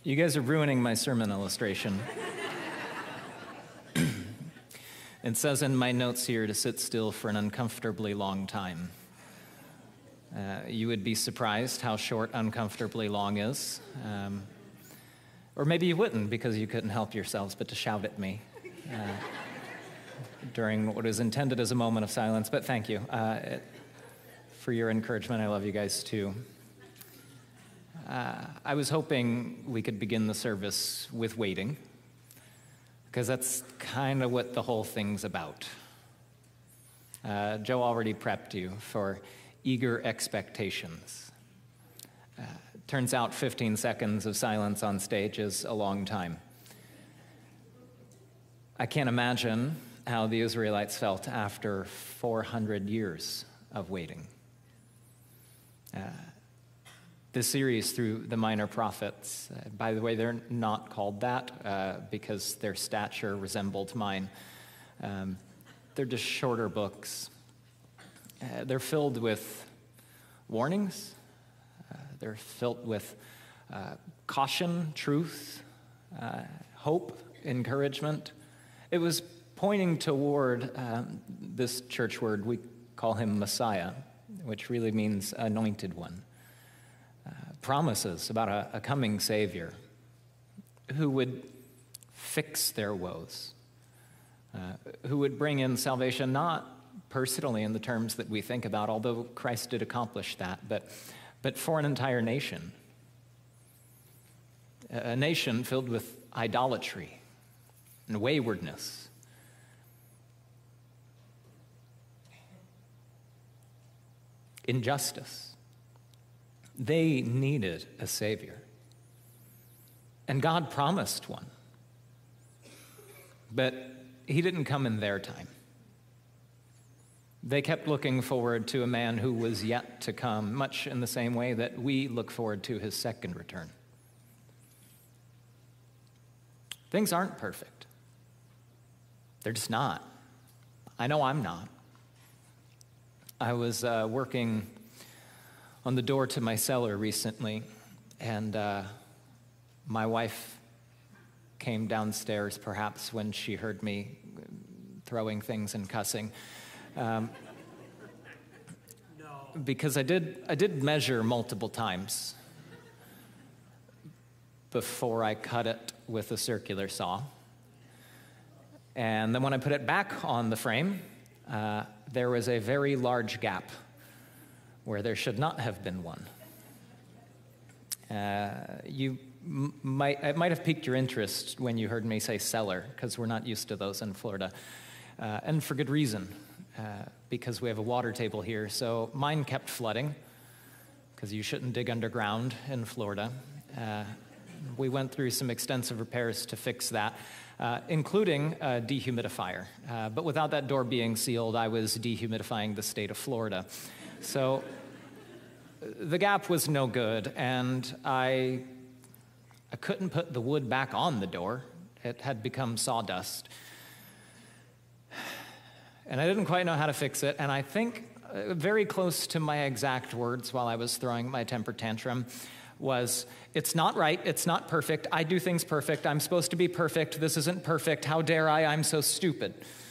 You guys are ruining my sermon illustration. It says in my notes here to sit still for an uncomfortably long time. You would be surprised how short uncomfortably long is. Or maybe you wouldn't because you couldn't help yourselves but to shout at me during what is intended as a moment of silence. But thank you for your encouragement. I love you guys too. I was hoping we could begin the service with waiting, because that's kind of what the whole thing's about. Joe already prepped you for eager expectations. Turns out 15 seconds of silence on stage is a long time. I can't imagine how the Israelites felt after 400 years of waiting. This series through the Minor Prophets, by the way, they're not called that because their stature resembled mine. They're just shorter books. They're filled with warnings. They're filled with caution, truth, hope, encouragement. It was pointing toward this church word, we call him Messiah, which really means anointed one. Promises about a coming Savior who would fix their woes, who would bring in salvation not personally in the terms that we think about, although Christ did accomplish that, but for an entire nation. A nation filled with idolatry and waywardness. Injustice. They needed a Savior. And God promised one. But he didn't come in their time. They kept looking forward to a man who was yet to come, much in the same way that we look forward to his second return. Things aren't perfect. They're just not. I know I'm not. I was working on the door to my cellar recently, and my wife came downstairs perhaps when she heard me throwing things and cussing. No. Because I did measure multiple times before I cut it with a circular saw. And then when I put it back on the frame, there was a very large gap where there should not have been one. It might have piqued your interest when you heard me say cellar, because we're not used to those in Florida, and for good reason, because we have a water table here. So mine kept flooding, because you shouldn't dig underground in Florida. We went through some extensive repairs to fix that, including a dehumidifier. But without that door being sealed, I was dehumidifying the state of Florida. So the gap was no good, and I couldn't put the wood back on the door. It had become sawdust. And I didn't quite know how to fix it, and I think very close to my exact words while I was throwing my temper tantrum was, "It's not right, it's not perfect, I do things perfect, I'm supposed to be perfect, this isn't perfect, how dare I'm so stupid."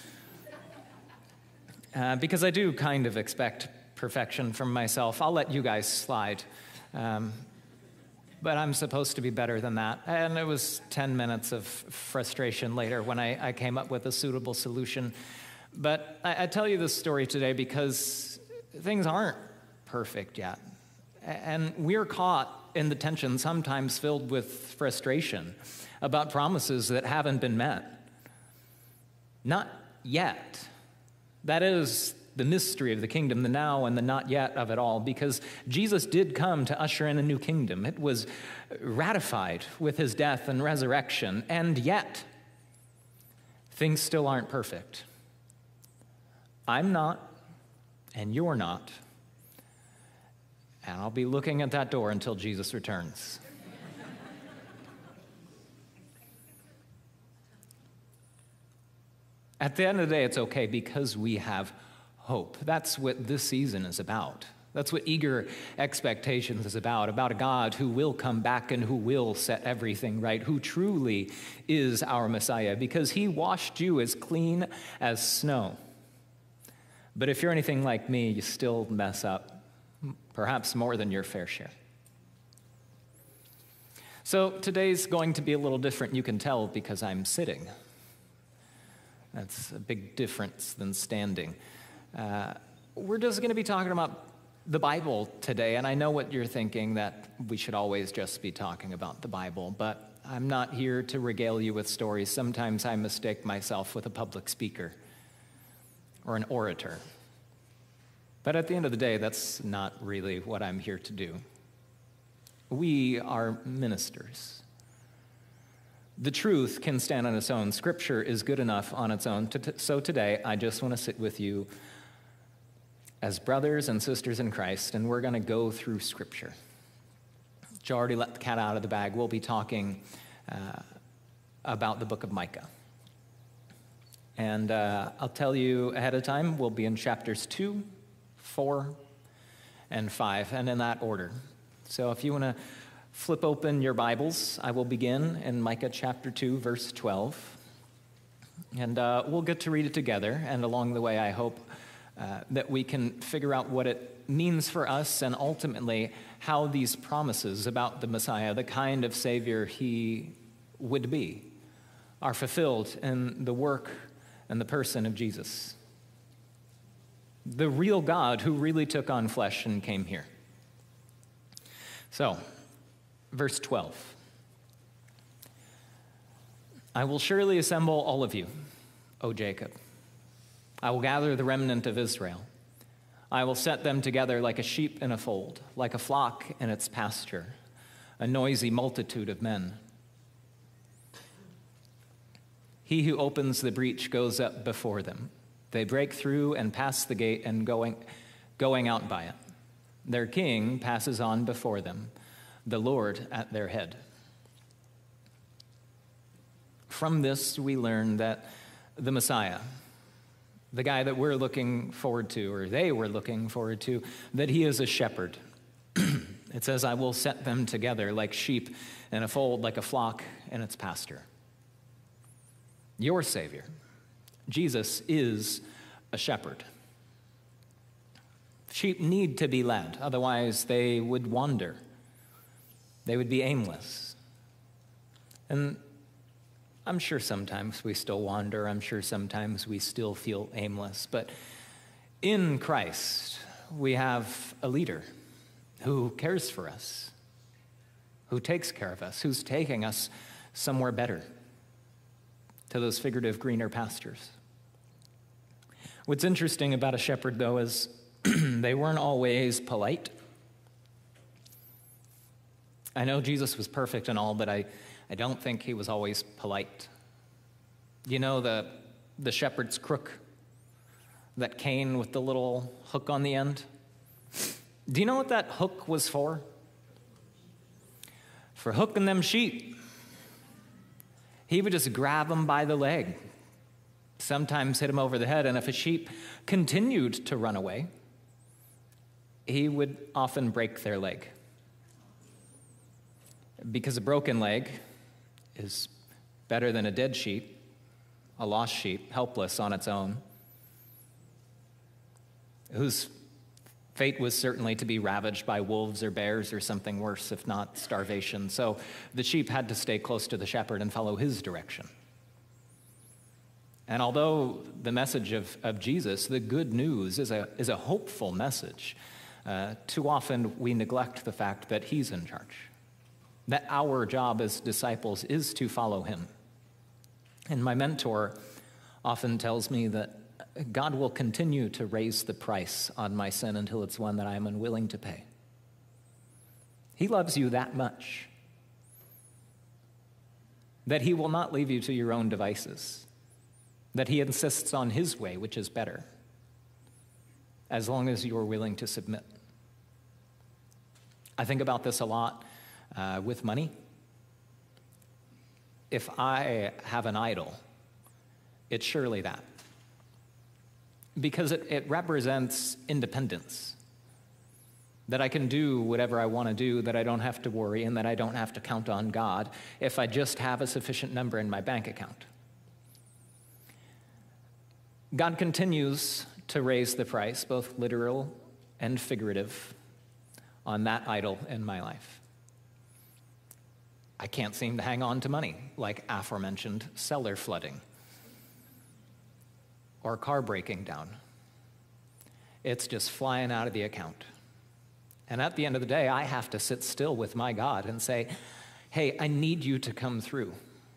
Because I do kind of expect perfection from myself. I'll let you guys slide. But I'm supposed to be better than that. And it was 10 minutes of frustration later when I came up with a suitable solution. But I tell you this story today because things aren't perfect yet. And we're caught in the tension, sometimes filled with frustration, about promises that haven't been met. Not yet. That is the mystery of the kingdom, the now and the not yet of it all, because Jesus did come to usher in a new kingdom. It was ratified with his death and resurrection, and yet things still aren't perfect. I'm not, and you're not, and I'll be looking at that door until Jesus returns. At the end of the day, it's okay because we have hope. That's what this season is about. That's what eager expectations is about a God who will come back and who will set everything right, who truly is our Messiah, because he washed you as clean as snow. But if you're anything like me, you still mess up, perhaps more than your fair share. So today's going to be a little different, you can tell, because I'm sitting. That's a big difference than standing. We're just going to be talking about the Bible today, and I know what you're thinking, that we should always just be talking about the Bible, but I'm not here to regale you with stories. Sometimes I mistake myself with a public speaker or an orator. But at the end of the day, that's not really what I'm here to do. We are ministers. The truth can stand on its own. Scripture is good enough on its own. So today, I just want to sit with you as brothers and sisters in Christ, and we're going to go through Scripture. You already let the cat out of the bag. We'll be talking about the book of Micah. And I'll tell you ahead of time, we'll be in chapters 2, 4, and 5, and in that order. So if you want to flip open your Bibles, I will begin in Micah chapter 2, verse 12. And we'll get to read it together, and along the way, I hope that we can figure out what it means for us and ultimately how these promises about the Messiah, the kind of Savior he would be, are fulfilled in the work and the person of Jesus, the real God who really took on flesh and came here. So, verse 12. I will surely assemble all of you, O Jacob. I will gather the remnant of Israel. I will set them together like a sheep in a fold, like a flock in its pasture, a noisy multitude of men. He who opens the breach goes up before them. They break through and pass the gate and going out by it. Their king passes on before them, the Lord at their head. From this, we learn that the Messiah, the guy that we're looking forward to, or they were looking forward to, that he is a shepherd. It says, I will set them together like sheep in a fold, like a flock in its pasture. Your Savior, Jesus, is a shepherd. Sheep need to be led, otherwise they would wander. They would be aimless. And I'm sure sometimes we still wander. I'm sure sometimes we still feel aimless. But in Christ, we have a leader who cares for us, who takes care of us, who's taking us somewhere better, to those figurative greener pastures. What's interesting about a shepherd, though, is they weren't always polite. I know Jesus was perfect and all, but I don't think he was always polite. You know the shepherd's crook, that cane with the little hook on the end? Do you know what that hook was for? For hooking them sheep. He would just grab them by the leg, sometimes hit them over the head, and if a sheep continued to run away, he would often break their leg. Because a broken leg is better than a dead sheep, a lost sheep, helpless on its own, whose fate was certainly to be ravaged by wolves or bears or something worse, if not starvation. So the sheep had to stay close to the shepherd and follow his direction. And although the message of Jesus, the good news, is a hopeful message, too often we neglect the fact that he's in charge, that our job as disciples is to follow him. And my mentor often tells me that God will continue to raise the price on my sin until it's one that I am unwilling to pay. He loves you that much that he will not leave you to your own devices, that he insists on his way, which is better, as long as you are willing to submit. I think about this a lot with money. If I have an idol, it's surely that. Because it represents independence. that I can do whatever I want to do, that I don't have to worry, and that I don't have to count on God if I just have a sufficient number in my bank account. God continues to raise the price, both literal and figurative, on that idol in my life. I can't seem to hang on to money, like aforementioned cellar flooding or car breaking down. It's just flying out of the account. And at the end of the day, I have to sit still with my God and say, hey, I need you to come through.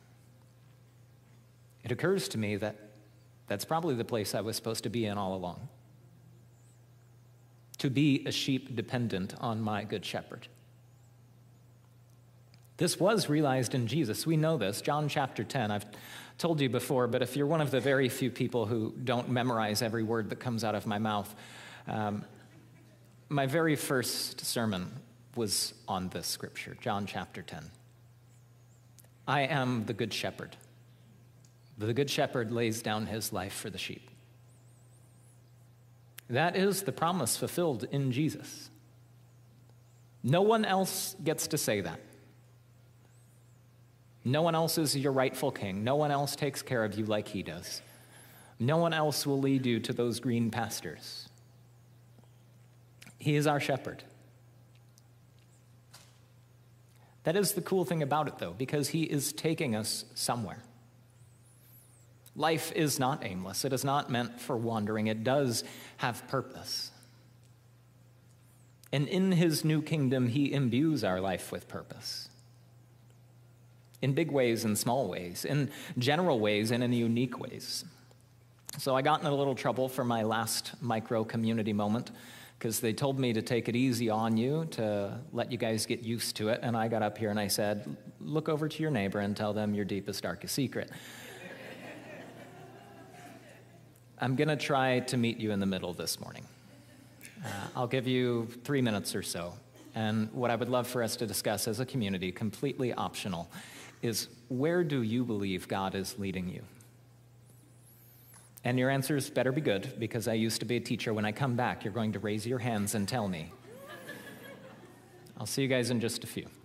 It occurs to me that that's probably the place I was supposed to be in all along. To be a sheep dependent on my good shepherd. This was realized in Jesus. We know this. John chapter 10, I've told you before, but if you're one of the very few people who don't memorize every word that comes out of my mouth, my very first sermon was on this scripture, John chapter 10. I am the good shepherd. The good shepherd lays down his life for the sheep. That is the promise fulfilled in Jesus. No one else gets to say that. No one else is your rightful king. No one else takes care of you like he does. No one else will lead you to those green pastures. He is our shepherd. That is the cool thing about it, though, because he is taking us somewhere. Life is not aimless. It is not meant for wandering. It does have purpose. And in his new kingdom, he imbues our life with purpose. In big ways and small ways, in general ways and in unique ways. So I got in a little trouble for my last micro-community moment because they told me to take it easy on you, to let you guys get used to it. And I got up here and I said, look over to your neighbor and tell them your deepest, darkest secret. I'm going to try to meet you in the middle this morning. I'll give you 3 minutes or so. And what I would love for us to discuss as a community, completely optional, is where do you believe God is leading you? And your answers better be good, because I used to be a teacher. When I come back, you're going to raise your hands and tell me. I'll see you guys in just a few.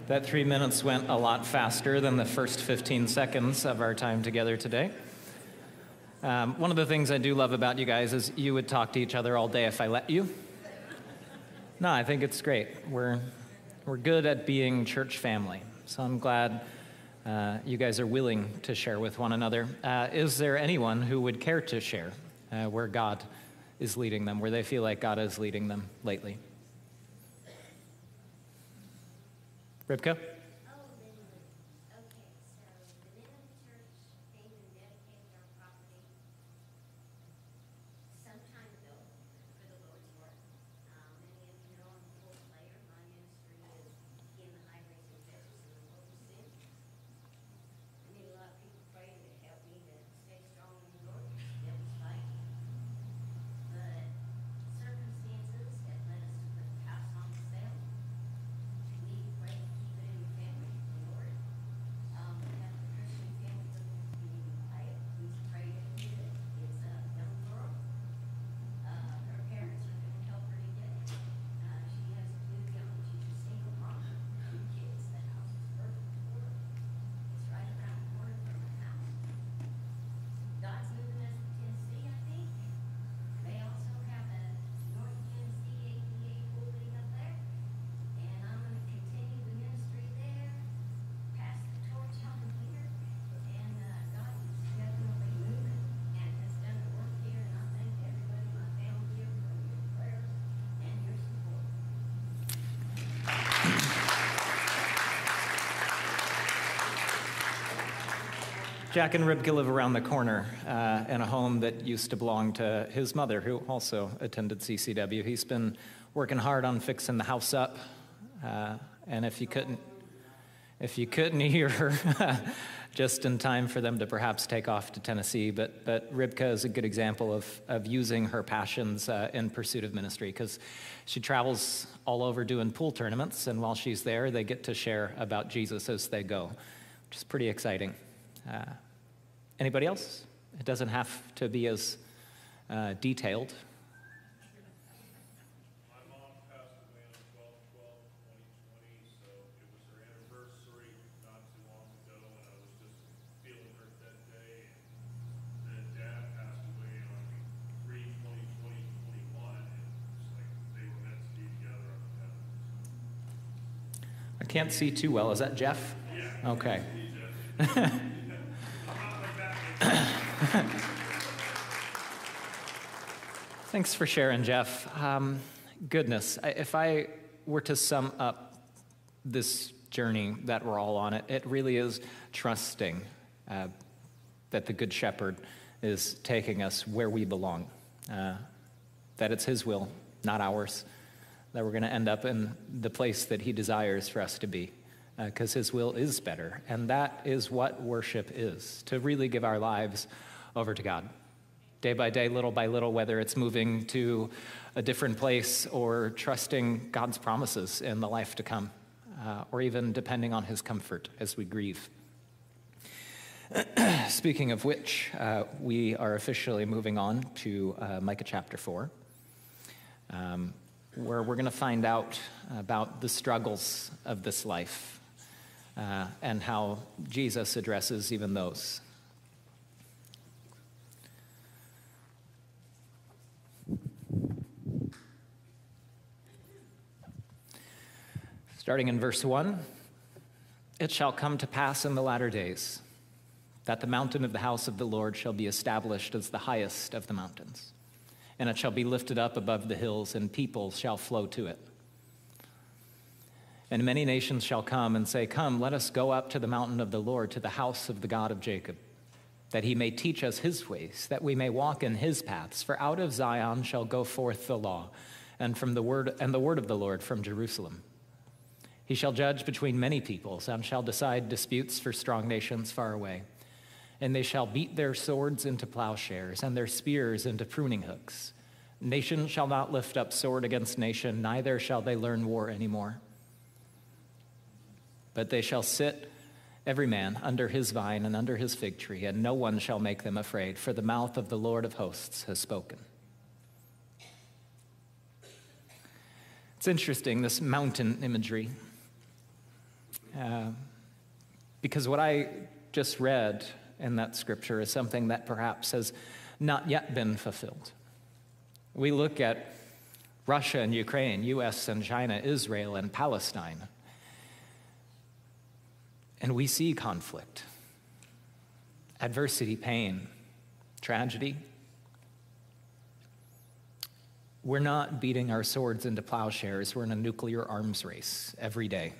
That 3 minutes went a lot faster than the first 15 seconds of our time together today. One of the things I do love about you guys is you would talk to each other all day if I let you. No, I think it's great. We're good at being church family, so I'm glad you guys are willing to share with one another. Is there anyone who would care to share where God is leading them, where they feel like God is leading them lately? Ribka? Jack and Ribka live around the corner in a home that used to belong to his mother, who also attended CCW. He's been working hard on fixing the house up, and if you couldn't hear her, just in time for them to perhaps take off to Tennessee. But Ribka is a good example of using her passions in pursuit of ministry, because she travels all over doing pool tournaments, and while she's there, they get to share about Jesus as they go, which is pretty exciting. Anybody else? It doesn't have to be as detailed. My mom passed away on 12/12/2020, so it was her anniversary not too long ago, and I was just feeling her that day. And then Dad passed away on 3/20/2021, and it's like they were meant to be together on the heaven. I can't see too well. Is that Jeff? Yeah. Okay. Thanks for sharing, Jeff. Goodness, if I were to sum up this journey that we're all on, it really is trusting that the Good Shepherd is taking us where we belong, that it's his will, not ours, that we're going to end up in the place that he desires for us to be, because his will is better. And that is what worship is, to really give our lives over to God. Day by day, little by little, whether it's moving to a different place or trusting God's promises in the life to come, or even depending on his comfort as we grieve. Speaking of which, we are officially moving on to Micah chapter 4, where we're going to find out about the struggles of this life and how Jesus addresses even those. Starting in verse 1, "It shall come to pass in the latter days that the mountain of the house of the Lord shall be established as the highest of the mountains, and it shall be lifted up above the hills, and peoples shall flow to it. And many nations shall come and say, 'Come, let us go up to the mountain of the Lord, to the house of the God of Jacob, that he may teach us his ways, that we may walk in his paths. For out of Zion shall go forth the law, and the word of the Lord from Jerusalem. He shall judge between many peoples, and shall decide disputes for strong nations far away. And they shall beat their swords into plowshares, and their spears into pruning hooks. Nation shall not lift up sword against nation, neither shall they learn war anymore. But they shall sit, every man, under his vine and under his fig tree, and no one shall make them afraid, for the mouth of the Lord of hosts has spoken." It's interesting, this mountain imagery. because what I just read in that scripture is something that perhaps has not yet been fulfilled. We look at Russia and Ukraine, U.S. and China, Israel and Palestine, and we see conflict, adversity, pain, tragedy. We're not beating our swords into plowshares. We're in a nuclear arms race every day.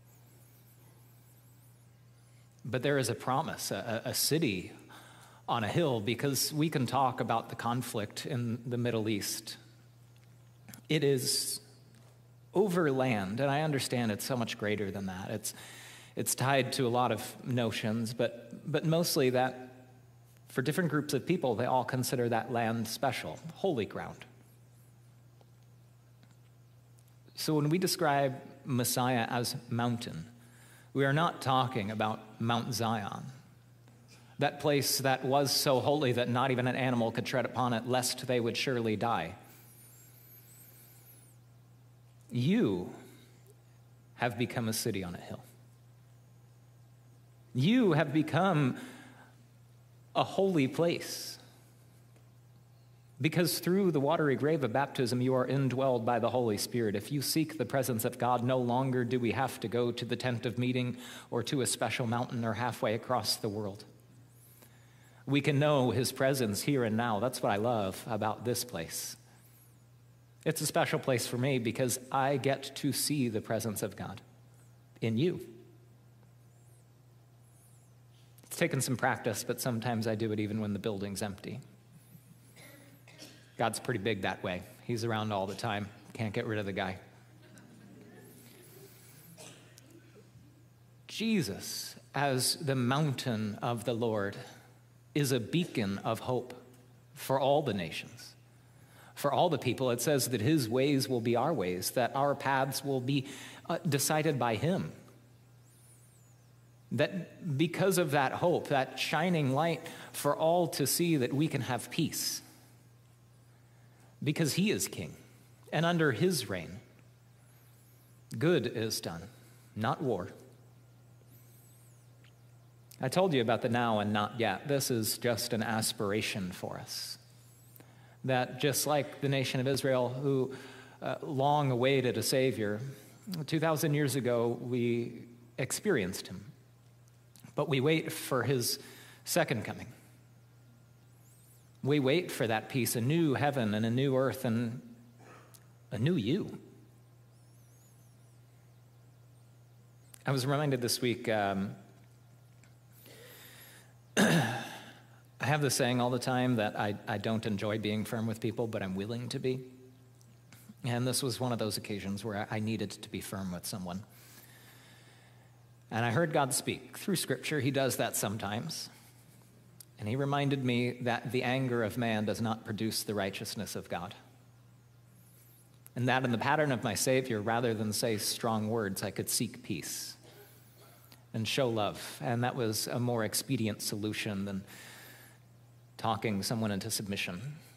But there is a promise, a city on a hill, because we can talk about the conflict in the Middle East. It is over land, and I understand it's so much greater than that. It's tied to a lot of notions, but mostly that for different groups of people, they all consider that land special, holy ground. So when we describe Messiah as mountain, we are not talking about Mount Zion, that place that was so holy that not even an animal could tread upon it, lest they would surely die. You have become a city on a hill. You have become a holy place, because through the watery grave of baptism, you are indwelled by the Holy Spirit. If you seek the presence of God, no longer do we have to go to the tent of meeting or to a special mountain or halfway across the world. We can know his presence here and now. That's what I love about this place. It's a special place for me because I get to see the presence of God in you. It's taken some practice, but sometimes I do it even when the building's empty. God's pretty big that way. He's around all the time. Can't get rid of the guy. Jesus, as the mountain of the Lord, is a beacon of hope for all the nations, for all the people. It says that his ways will be our ways, that our paths will be decided by him. That because of that hope, that shining light for all to see, that we can have peace. Because he is king, and under his reign, good is done, not war. I told you about the now and not yet. This is just an aspiration for us. That just like the nation of Israel, who long awaited a Savior, 2,000 years ago, we experienced him. But we wait for his second coming. We wait for that peace, a new heaven and a new earth and a new you. I was reminded this week, I have this saying all the time that I don't enjoy being firm with people, but I'm willing to be. And this was one of those occasions where I needed to be firm with someone. And I heard God speak through Scripture. He does that sometimes. And he reminded me that the anger of man does not produce the righteousness of God. And that in the pattern of my Savior, rather than say strong words, I could seek peace and show love. And that was a more expedient solution than talking someone into submission.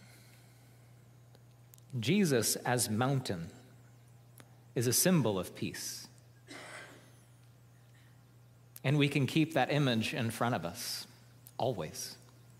Jesus as mountain is a symbol of peace. And we can keep that image in front of us. Always.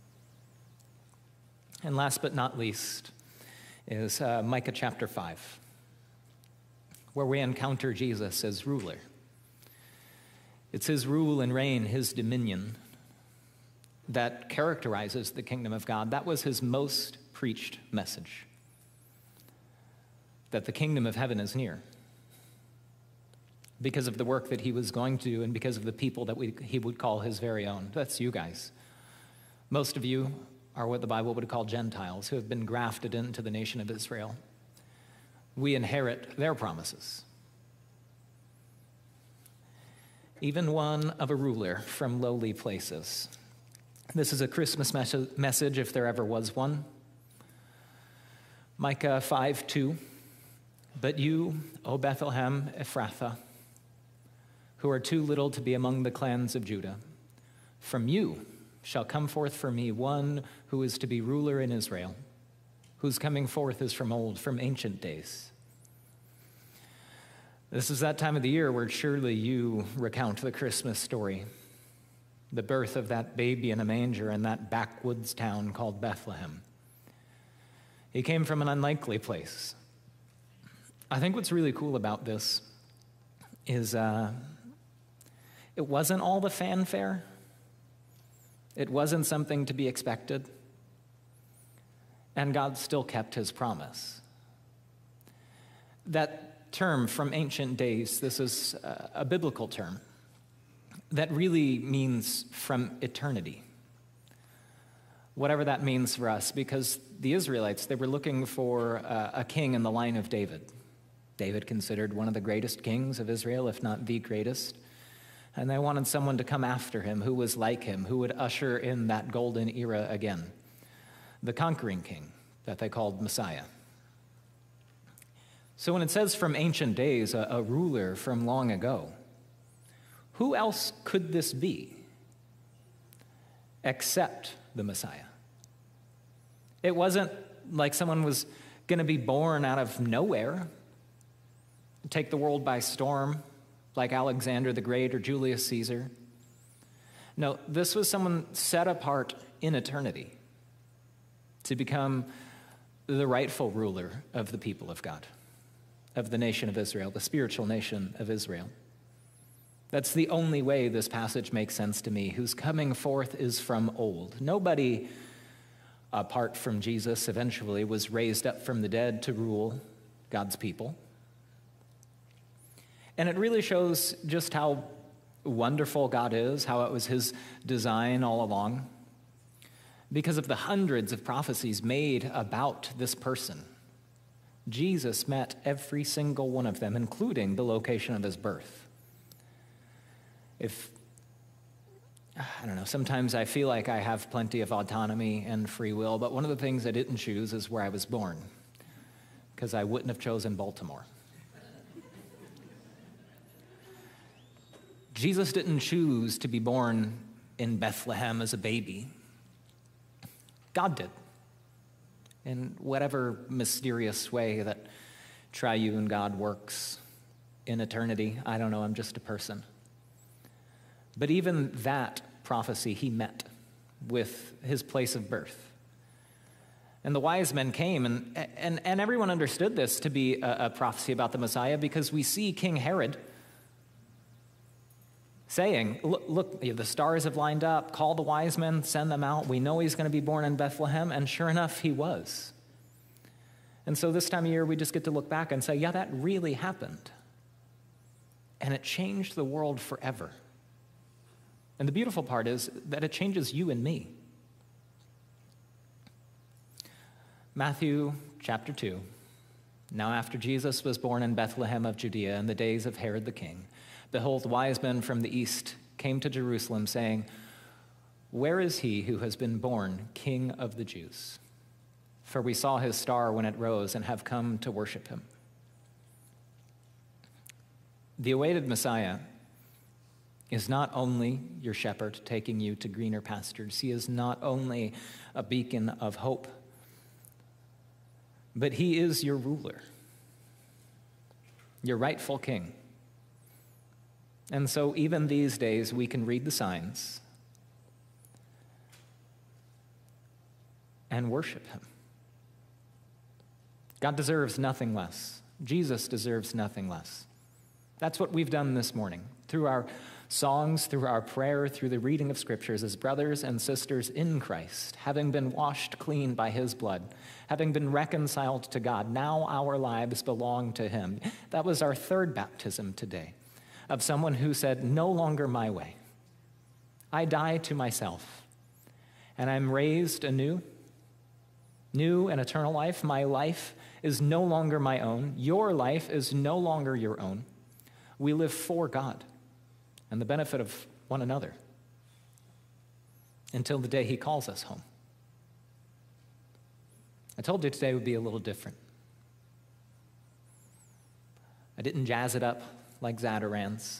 And last but not least is Micah chapter 5, where we encounter Jesus as ruler. It's his rule and reign, his dominion, that characterizes the kingdom of God. That was his most preached message, that the kingdom of heaven is near, because of the work that he was going to do and because of the people that he would call his very own. That's you guys. Most of you are what the Bible would call Gentiles, who have been grafted into the nation of Israel. We inherit their promises. Even one of a ruler from lowly places. This is a Christmas message, if there ever was one. Micah 5:2. But you, O Bethlehem Ephrathah, who are too little to be among the clans of Judah, from you shall come forth for me one who is to be ruler in Israel, whose coming forth is from old, from ancient days. This is that time of the year where surely you recount the Christmas story, the birth of that baby in a manger in that backwoods town called Bethlehem. He came from an unlikely place. I think what's really cool about this is it wasn't all the fanfare. It wasn't something to be expected. And God still kept his promise. That term from ancient days, this is a biblical term that really means from eternity. Whatever that means for us, because the Israelites, they were looking for a king in the line of David. David considered one of the greatest kings of Israel, if not the greatest. And they wanted someone to come after him who was like him, who would usher in that golden era again. The conquering king that they called Messiah. So when it says from ancient days, a ruler from long ago, who else could this be except the Messiah? It wasn't like someone was going to be born out of nowhere, take the world by storm, like Alexander the Great or Julius Caesar. No, this was someone set apart in eternity to become the rightful ruler of the people of God, of the nation of Israel, the spiritual nation of Israel. That's the only way this passage makes sense to me. Whose coming forth is from old. Nobody, apart from Jesus, eventually was raised up from the dead to rule God's people. And it really shows just how wonderful God is, how it was his design all along, because of the hundreds of prophecies made about this person. Jesus met every single one of them, including the location of his birth. I don't know, sometimes I feel like I have plenty of autonomy and free will, but one of the things I didn't choose is where I was born, because I wouldn't have chosen Baltimore. Jesus didn't choose to be born in Bethlehem as a baby. God did. In whatever mysterious way that triune God works in eternity. I don't know, I'm just a person. But even that prophecy he met with his place of birth. And the wise men came, and everyone understood this to be a prophecy about the Messiah, because we see King Herod saying, look, the stars have lined up, call the wise men, send them out. We know he's going to be born in Bethlehem, and sure enough, he was. And so this time of year, we just get to look back and say, yeah, that really happened. And it changed the world forever. And the beautiful part is that it changes you and me. Matthew chapter 2. Now after Jesus was born in Bethlehem of Judea in the days of Herod the king, behold, wise men from the east came to Jerusalem, saying, where is he who has been born King of the Jews? For we saw his star when it rose and have come to worship him. The awaited Messiah is not only your shepherd taking you to greener pastures. He is not only a beacon of hope, but he is your ruler, your rightful king. And so even these days, we can read the signs and worship him. God deserves nothing less. Jesus deserves nothing less. That's what we've done this morning through our songs, through our prayer, through the reading of scriptures as brothers and sisters in Christ, having been washed clean by his blood, having been reconciled to God. Now our lives belong to him. That was our third baptism today, of someone who said, no longer my way. I die to myself, and I'm raised anew, new and eternal life. My life is no longer my own. Your life is no longer your own. We live for God and the benefit of one another until the day he calls us home. I told you today would be a little different. I didn't jazz it up like Zatarans.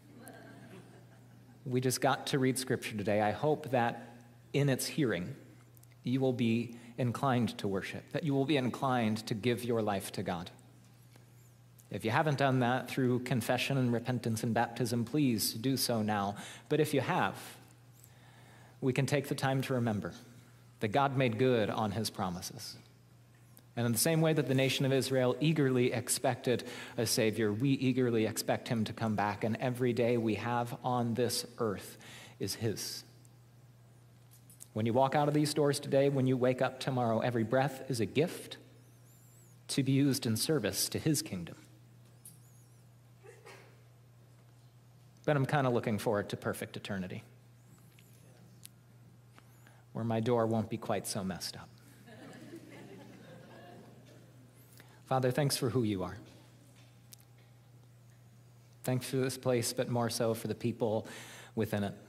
We just got to read scripture today. I hope that in its hearing, you will be inclined to worship, that you will be inclined to give your life to God. If you haven't done that through confession and repentance and baptism, please do so now. But if you have, we can take the time to remember that God made good on his promises. And in the same way that the nation of Israel eagerly expected a Savior, we eagerly expect him to come back, and every day we have on this earth is his. When you walk out of these doors today, when you wake up tomorrow, every breath is a gift to be used in service to his kingdom. But I'm kind of looking forward to perfect eternity, where my door won't be quite so messed up. Father, thanks for who you are. Thanks for this place, but more so for the people within it,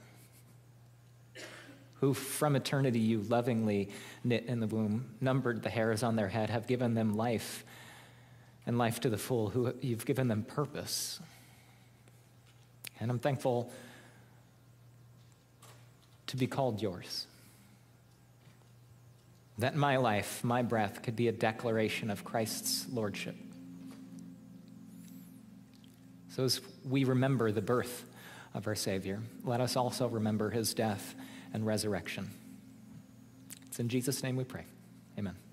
who from eternity you lovingly knit in the womb, numbered the hairs on their head, have given them life and life to the full, who you've given them purpose. And I'm thankful to be called yours. That my life, my breath, could be a declaration of Christ's lordship. So as we remember the birth of our Savior, let us also remember his death and resurrection. It's in Jesus' name we pray. Amen.